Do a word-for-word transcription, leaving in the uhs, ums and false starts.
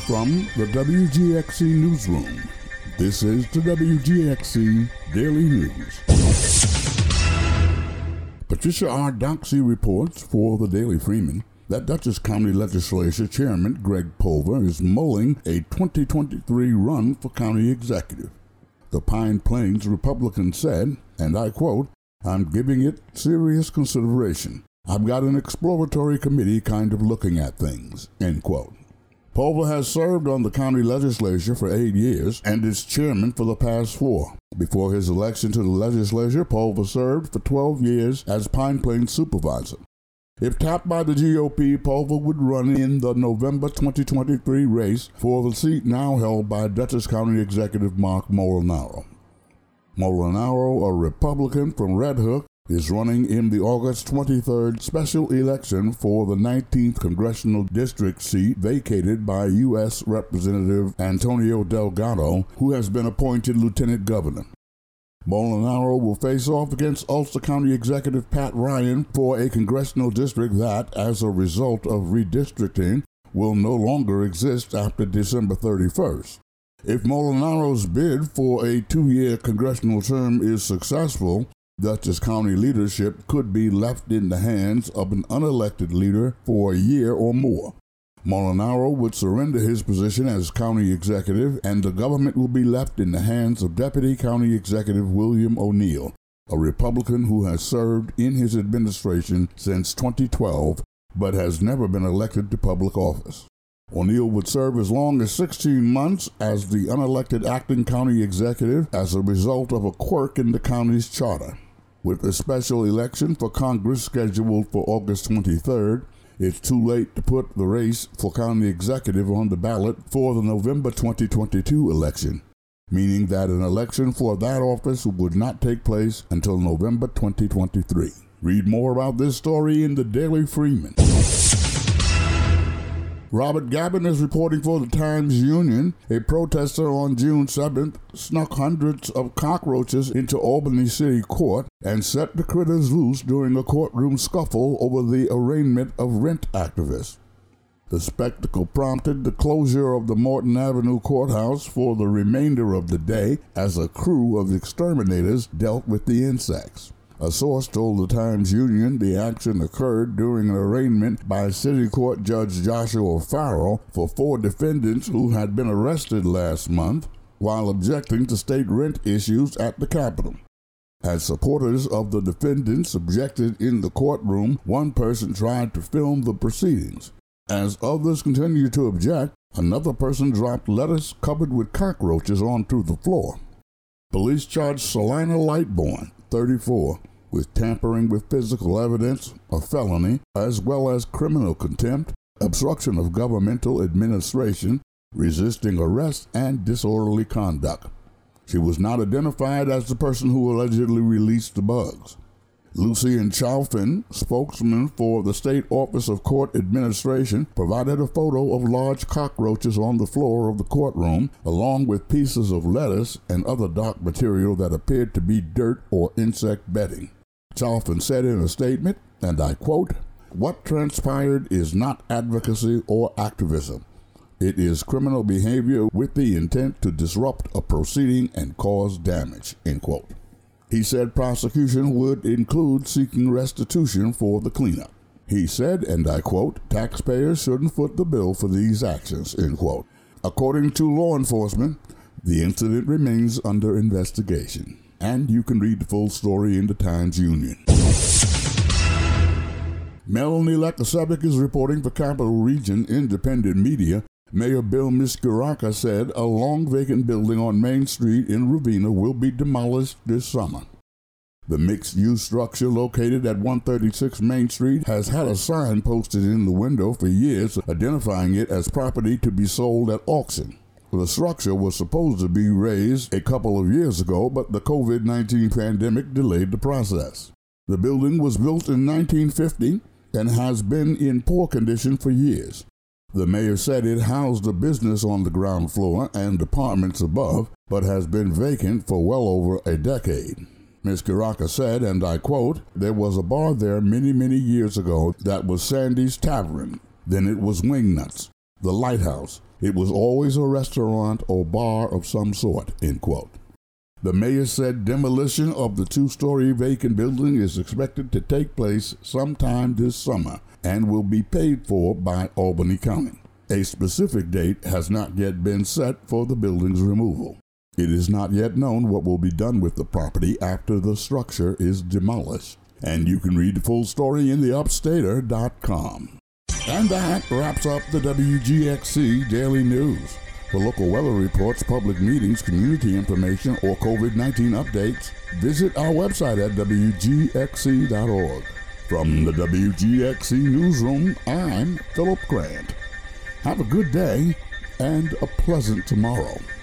From the W G X C Newsroom, this is the W G X C Daily News. Patricia R. Doxey reports for the Daily Freeman that Dutchess County Legislature Chairman Greg Pulver is mulling a twenty twenty-three run for county executive. The Pine Plains Republican said, and I quote, "I'm giving it serious consideration. I've got an exploratory committee kind of looking at things," end quote. Pulver has served on the county legislature for eight years and is chairman for the past four. Before his election to the legislature, Pulver served for twelve years as Pine Plains supervisor. If tapped by the G O P, Pulver would run in the November twenty twenty-three race for the seat now held by Dutchess County Executive Mark Molinaro. Molinaro, a Republican from Red Hook, is running in the August twenty-third special election for the nineteenth Congressional District seat vacated by U S Representative Antonio Delgado, who has been appointed lieutenant governor. Molinaro will face off against Ulster County Executive Pat Ryan for a congressional district that, as a result of redistricting, will no longer exist after December thirty-first. If Molinaro's bid for a two-year congressional term is successful, Dutchess County leadership could be left in the hands of an unelected leader for a year or more. Molinaro would surrender his position as county executive, and the government will be left in the hands of Deputy County Executive William O'Neill, a Republican who has served in his administration since twenty twelve, but has never been elected to public office. O'Neill would serve as long as sixteen months as the unelected acting county executive as a result of a quirk in the county's charter. With a special election for Congress scheduled for August twenty-third, it's too late to put the race for county executive on the ballot for the November twenty twenty-two election, meaning that an election for that office would not take place until November twenty twenty-three. Read more about this story in the Daily Freeman. Robert Gavin is reporting for the Times-Union. A protester on June seventh snuck hundreds of cockroaches into Albany City Court and set the critters loose during a courtroom scuffle over the arraignment of rent activists. The spectacle prompted the closure of the Morton Avenue Courthouse for the remainder of the day as a crew of exterminators dealt with the insects. A source told the Times-Union the action occurred during an arraignment by City Court Judge Joshua Farrell for four defendants who had been arrested last month while objecting to state rent issues at the Capitol. As supporters of the defendants objected in the courtroom, one person tried to film the proceedings. As others continued to object, another person dropped lettuce covered with cockroaches onto the floor. Police charged Selina Lightbourne, thirty-four, with tampering with physical evidence, a felony, as well as criminal contempt, obstruction of governmental administration, resisting arrest, and disorderly conduct. She was not identified as the person who allegedly released the bugs. Lucien Chalfin, spokesman for the State Office of Court Administration, provided a photo of large cockroaches on the floor of the courtroom, along with pieces of lettuce and other dark material that appeared to be dirt or insect bedding. Chalfin said in a statement, and I quote, "What transpired is not advocacy or activism. It is criminal behavior with the intent to disrupt a proceeding and cause damage," end quote. He said prosecution would include seeking restitution for the cleanup. He said, and I quote, "Taxpayers shouldn't foot the bill for these actions," end quote. According to law enforcement, the incident remains under investigation. And you can read the full story in the Times-Union. Melanie Lekosevic is reporting for Capital Region Independent Media. Mayor Bill Miskuraka said a long vacant building on Main Street in Ravenna will be demolished this summer. The mixed-use structure located at one thirty-six Main Street has had a sign posted in the window for years identifying it as property to be sold at auction. The structure was supposed to be razed a couple of years ago, but the covid nineteen pandemic delayed the process. The building was built in nineteen fifty and has been in poor condition for years. The mayor said it housed a business on the ground floor and apartments above, but has been vacant for well over a decade. Miz Karaka said, and I quote, "There was a bar there many, many years ago that was Sandy's Tavern. Then it was Wingnuts. The Lighthouse. It was always a restaurant or bar of some sort, end quote. The mayor said demolition of the two-story vacant building is expected to take place sometime this summer and will be paid for by Albany County. A specific date has not yet been set for the building's removal. It is not yet known what will be done with the property after the structure is demolished. And you can read the full story in the upstater dot com. And that wraps up the W G X C Daily News. For local weather reports, public meetings, community information, or COVID nineteen updates, visit our website at W G X C dot org. From the W G X C Newsroom, I'm Philip Grant. Have a good day and a pleasant tomorrow.